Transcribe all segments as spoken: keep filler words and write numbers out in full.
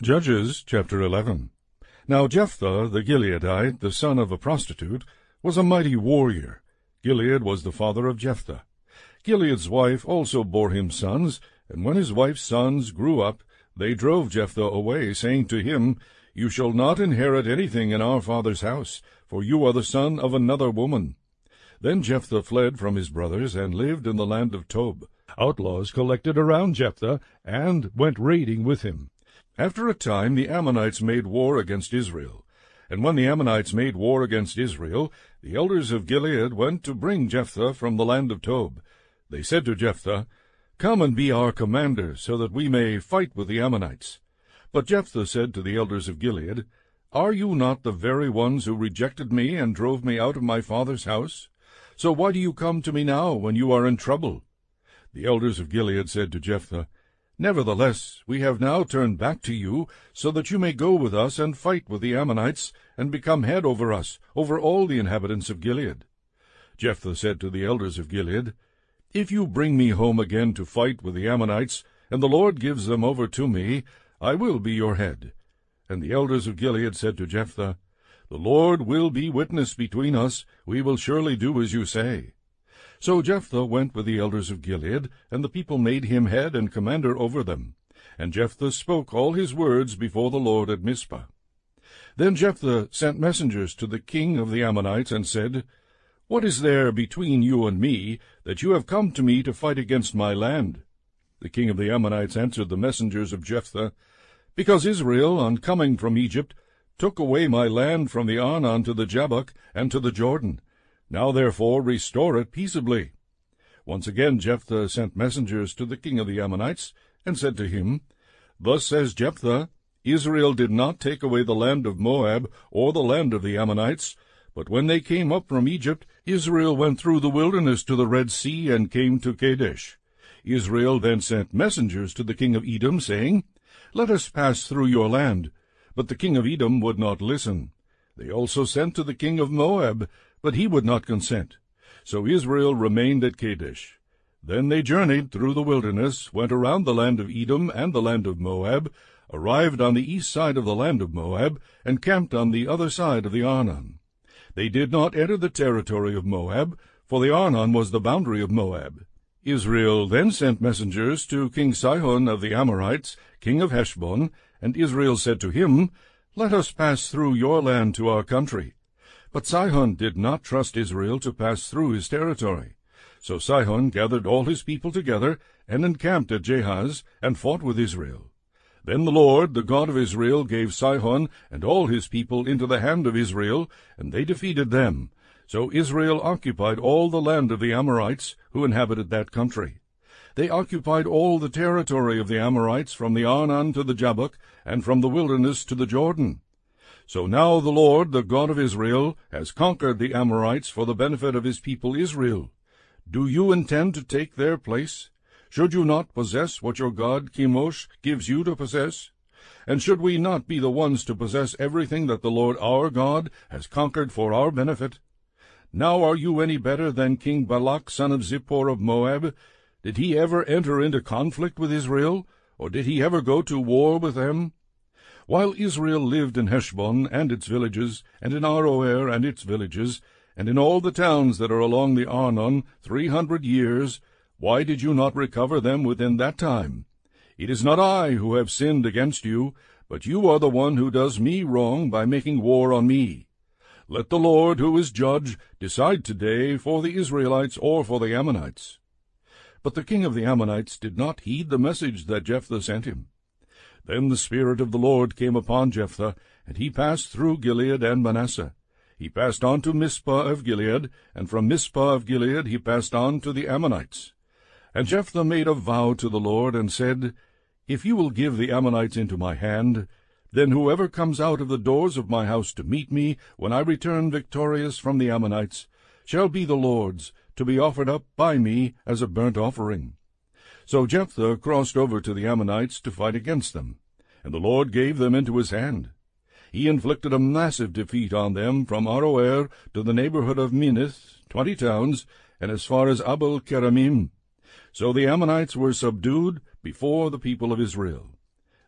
Judges chapter eleven. Now Jephthah the Gileadite, the son of a prostitute, was a mighty warrior. Gilead was the father of Jephthah. Gilead's wife also bore him sons, and when his wife's sons grew up, they drove Jephthah away, saying to him, You shall not inherit anything in our father's house, for you are the son of another woman. Then Jephthah fled from his brothers, and lived in the land of Tob. Outlaws collected around Jephthah, and went raiding with him. After a time the Ammonites made war against Israel. And when the Ammonites made war against Israel, the elders of Gilead went to bring Jephthah from the land of Tob. They said to Jephthah, Come and be our commander, so that we may fight with the Ammonites. But Jephthah said to the elders of Gilead, Are you not the very ones who rejected me and drove me out of my father's house? So why do you come to me now, when you are in trouble? The elders of Gilead said to Jephthah, Nevertheless, we have now turned back to you, so that you may go with us and fight with the Ammonites, and become head over us, over all the inhabitants of Gilead. Jephthah said to the elders of Gilead, If you bring me home again to fight with the Ammonites, and the Lord gives them over to me, I will be your head. And the elders of Gilead said to Jephthah, The Lord will be witness between us, we will surely do as you say. So Jephthah went with the elders of Gilead, and the people made him head and commander over them. And Jephthah spoke all his words before the Lord at Mizpah. Then Jephthah sent messengers to the king of the Ammonites, and said, What is there between you and me, that you have come to me to fight against my land? The king of the Ammonites answered the messengers of Jephthah, Because Israel, on coming from Egypt, took away my land from the Arnon to the Jabbok and to the Jordan. Now therefore restore it peaceably. Once again Jephthah sent messengers to the king of the Ammonites, and said to him, Thus says Jephthah, Israel did not take away the land of Moab, or the land of the Ammonites, but when they came up from Egypt, Israel went through the wilderness to the Red Sea, and came to Kadesh. Israel then sent messengers to the king of Edom, saying, Let us pass through your land. But the king of Edom would not listen. They also sent to the king of Moab, but he would not consent. So Israel remained at Kadesh. Then they journeyed through the wilderness, went around the land of Edom and the land of Moab, arrived on the east side of the land of Moab, and camped on the other side of the Arnon. They did not enter the territory of Moab, for the Arnon was the boundary of Moab. Israel then sent messengers to King Sihon of the Amorites, king of Heshbon, and Israel said to him, Let us pass through your land to our country. But Sihon did not trust Israel to pass through his territory. So Sihon gathered all his people together, and encamped at Jahaz, and fought with Israel. Then the Lord, the God of Israel, gave Sihon and all his people into the hand of Israel, and they defeated them. So Israel occupied all the land of the Amorites, who inhabited that country. They occupied all the territory of the Amorites, from the Arnon to the Jabbok, and from the wilderness to the Jordan. So now the Lord, the God of Israel, has conquered the Amorites for the benefit of his people Israel. Do you intend to take their place? Should you not possess what your God Chemosh gives you to possess? And should we not be the ones to possess everything that the Lord our God has conquered for our benefit? Now are you any better than King Balak son of Zippor of Moab? Did he ever enter into conflict with Israel, or did he ever go to war with them? While Israel lived in Heshbon and its villages, and in Aroer and its villages, and in all the towns that are along the Arnon, three hundred years, why did you not recover them within that time? It is not I who have sinned against you, but you are the one who does me wrong by making war on me. Let the Lord, who is judge, decide today for the Israelites or for the Ammonites. But the king of the Ammonites did not heed the message that Jephthah sent him. Then the Spirit of the Lord came upon Jephthah, and he passed through Gilead and Manasseh. He passed on to Mizpah of Gilead, and from Mizpah of Gilead he passed on to the Ammonites. And Jephthah made a vow to the Lord, and said, If you will give the Ammonites into my hand, then whoever comes out of the doors of my house to meet me, when I return victorious from the Ammonites, shall be the Lord's, to be offered up by me as a burnt offering. So Jephthah crossed over to the Ammonites to fight against them, and the Lord gave them into his hand. He inflicted a massive defeat on them from Aroer to the neighborhood of Minnith, twenty towns, and as far as Abel-keramim. So the Ammonites were subdued before the people of Israel.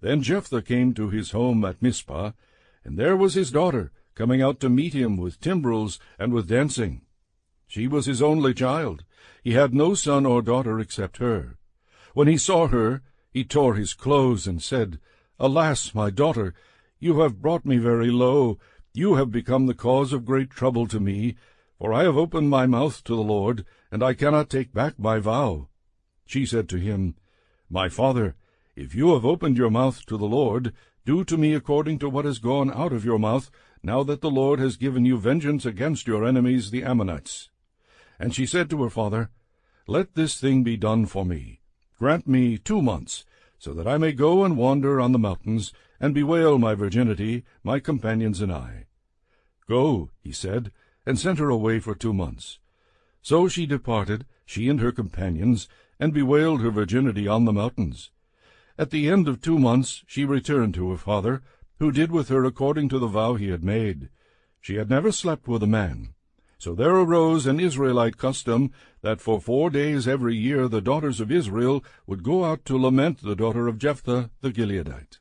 Then Jephthah came to his home at Mizpah, and there was his daughter, coming out to meet him with timbrels and with dancing. She was his only child. He had no son or daughter except her. When he saw her, he tore his clothes and said, Alas, my daughter, you have brought me very low. You have become the cause of great trouble to me, for I have opened my mouth to the Lord, and I cannot take back my vow. She said to him, My father, if you have opened your mouth to the Lord, do to me according to what has gone out of your mouth, now that the Lord has given you vengeance against your enemies the Ammonites. And she said to her father, Let this thing be done for me. Grant me two months, so that I may go and wander on the mountains, and bewail my virginity, my companions and I. Go, he said, and sent her away for two months. So she departed, she and her companions, and bewailed her virginity on the mountains. At the end of two months she returned to her father, who did with her according to the vow he had made. She had never slept with a man. So there arose an Israelite custom that for four days every year the daughters of Israel would go out to lament the daughter of Jephthah the Gileadite.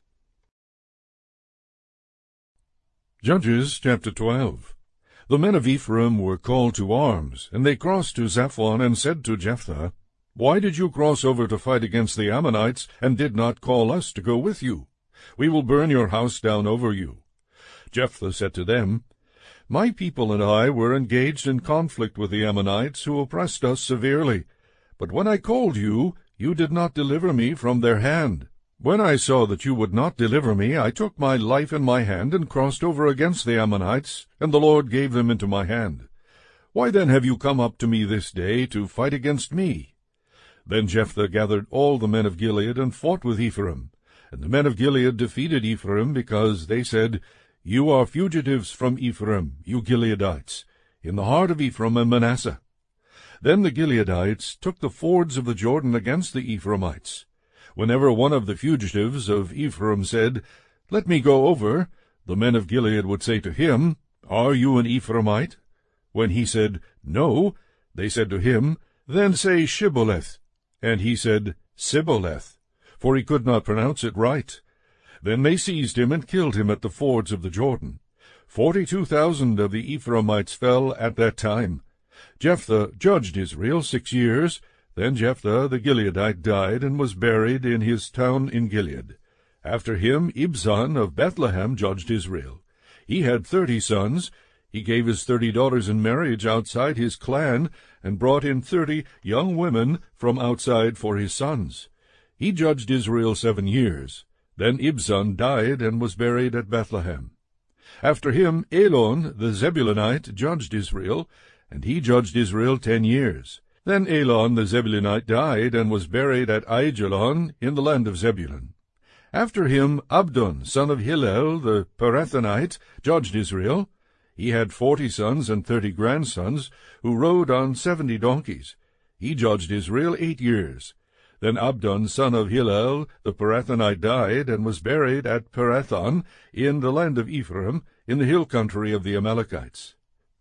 Judges chapter twelve. The men of Ephraim were called to arms, and they crossed to Zaphon and said to Jephthah, Why did you cross over to fight against the Ammonites, and did not call us to go with you? We will burn your house down over you. Jephthah said to them, My people and I were engaged in conflict with the Ammonites, who oppressed us severely. But when I called you, you did not deliver me from their hand. When I saw that you would not deliver me, I took my life in my hand and crossed over against the Ammonites, and the Lord gave them into my hand. Why then have you come up to me this day to fight against me? Then Jephthah gathered all the men of Gilead and fought with Ephraim. And the men of Gilead defeated Ephraim, because they said, You are fugitives from Ephraim, you Gileadites, in the heart of Ephraim and Manasseh. Then the Gileadites took the fords of the Jordan against the Ephraimites. Whenever one of the fugitives of Ephraim said, Let me go over, the men of Gilead would say to him, Are you an Ephraimite? When he said, No, they said to him, Then say Shibboleth. And he said, Sibboleth, for he could not pronounce it right. Then they seized him and killed him at the fords of the Jordan. Forty-two thousand of the Ephraimites fell at that time. Jephthah judged Israel six years. Then Jephthah the Gileadite died and was buried in his town in Gilead. After him Ibzan of Bethlehem judged Israel. He had thirty sons. He gave his thirty daughters in marriage outside his clan, and brought in thirty young women from outside for his sons. He judged Israel seven years. Then Ibzan died and was buried at Bethlehem. After him Elon the Zebulunite judged Israel, and he judged Israel ten years. Then Elon the Zebulunite died and was buried at Aijalon in the land of Zebulun. After him Abdon, son of Hillel the Perethonite, judged Israel. He had forty sons and thirty grandsons, who rode on seventy donkeys. He judged Israel eight years. Then Abdon, son of Hillel the Perethonite, died and was buried at Perethon in the land of Ephraim, in the hill country of the Amalekites.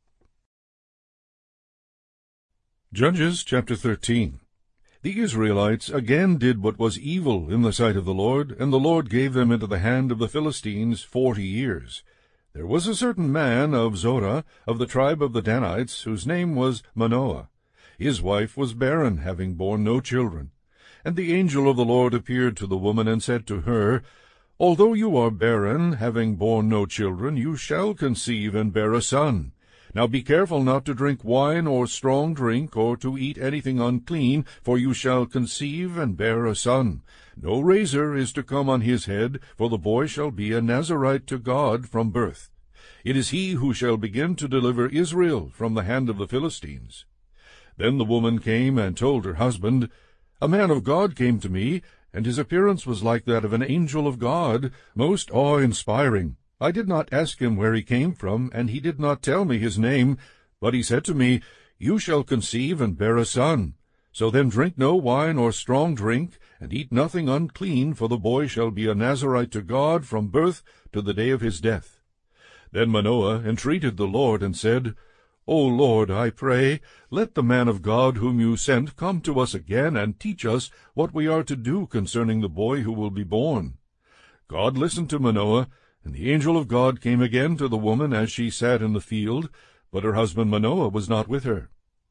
Judges chapter thirteen. The Israelites again did what was evil in the sight of the Lord, and the Lord gave them into the hand of the Philistines forty years. There was a certain man of Zorah, of the tribe of the Danites, whose name was Manoah. His wife was barren, having borne no children. And the angel of the Lord appeared to the woman, and said to her, Although you are barren, having borne no children, you shall conceive and bear a son. Now be careful not to drink wine or strong drink, or to eat anything unclean, for you shall conceive and bear a son. No razor is to come on his head, for the boy shall be a Nazarite to God from birth. It is he who shall begin to deliver Israel from the hand of the Philistines. Then the woman came and told her husband, A man of God came to me, and his appearance was like that of an angel of God, most awe-inspiring. I did not ask him where he came from, and he did not tell me his name, but he said to me, You shall conceive and bear a son. So then drink no wine or strong drink, and eat nothing unclean, for the boy shall be a Nazarite to God from birth to the day of his death. Then Manoah entreated the Lord, and said, O Lord, I pray, let the man of God whom you sent come to us again, and teach us what we are to do concerning the boy who will be born. God listened to Manoah, and the angel of God came again to the woman as she sat in the field, but her husband Manoah was not with her.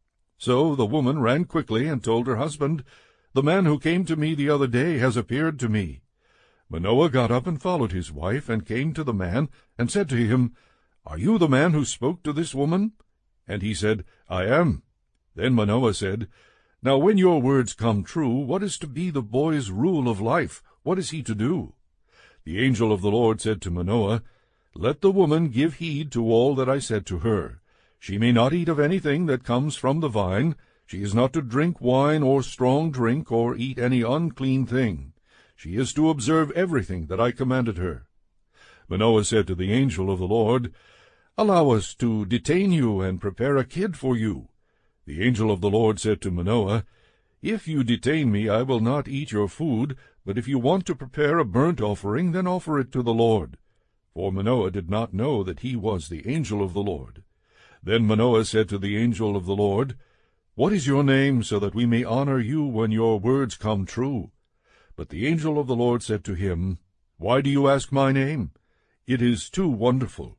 So the woman ran quickly and told her husband, "The man who came to me the other day has appeared to me." Manoah got up and followed his wife, and came to the man, and said to him, "Are you the man who spoke to this woman?" And he said, "I am." Then Manoah said, "Now when your words come true, what is to be the boy's rule of life? What is he to do?" The angel of the Lord said to Manoah, "Let the woman give heed to all that I said to her. She may not eat of anything that comes from the vine. She is not to drink wine or strong drink, or eat any unclean thing. She is to observe everything that I commanded her." Manoah said to the angel of the Lord, "Allow us to detain you and prepare a kid for you." The angel of the Lord said to Manoah, "If you detain me, I will not eat your food, but if you want to prepare a burnt offering, then offer it to the Lord." For Manoah did not know that he was the angel of the Lord. Then Manoah said to the angel of the Lord, "What is your name, so that we may honor you when your words come true?" But the angel of the Lord said to him, "Why do you ask my name? It is too wonderful."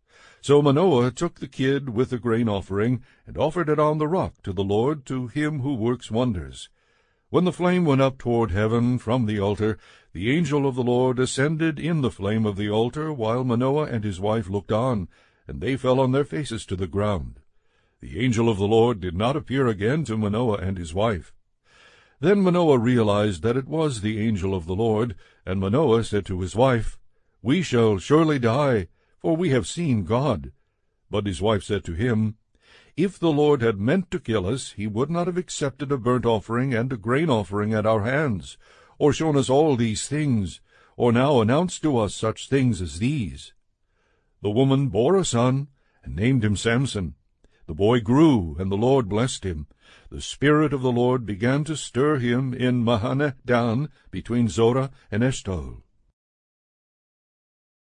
So Manoah took the kid with the grain offering, and offered it on the rock to the Lord, to him who works wonders. When the flame went up toward heaven from the altar, the angel of the Lord ascended in the flame of the altar, while Manoah and his wife looked on, and they fell on their faces to the ground. The angel of the Lord did not appear again to Manoah and his wife. Then Manoah realized that it was the angel of the Lord, and Manoah said to his wife, "We shall surely die, for we have seen God." But his wife said to him, "If the Lord had meant to kill us, he would not have accepted a burnt offering and a grain offering at our hands, or shown us all these things, or now announced to us such things as these." The woman bore a son, and named him Samson. The boy grew, and the Lord blessed him. The Spirit of the Lord began to stir him in Mahaneh Dan, between Zorah and Eshtaol.